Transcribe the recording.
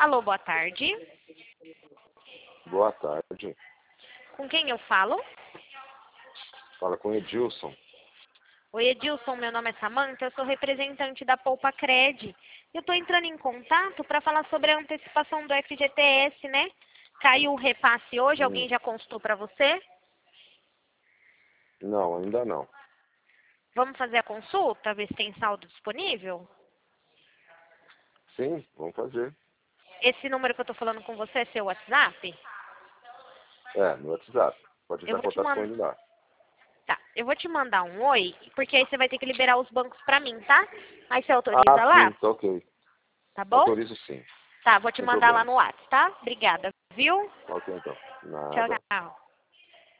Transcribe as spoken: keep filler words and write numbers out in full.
Alô, boa tarde. Boa tarde. Com quem eu falo? Fala com Edilson. Oi, Edilson, meu nome é Samanta, eu sou representante da Poupa Cred. Eu estou entrando em contato para falar sobre a antecipação do F G T S, né? Caiu o repasse hoje, Hum, alguém já consultou para você? não, ainda não. Vamos fazer a consulta, ver se tem saldo disponível? Sim, vamos fazer. Esse número que eu estou falando com você é seu WhatsApp? É, no WhatsApp. Pode Eu entrar em vou te contato com mandar. ele lá. Tá, eu vou te mandar um oi, porque aí você vai ter que liberar os bancos para mim, tá? Aí você autoriza Ah, sim, lá, tá ok. tá bom? Autorizo sim, Tá, vou te sem mandar lá problema. no WhatsApp, tá? Obrigada, viu? Ok, então. Tchau, Nada. tchau.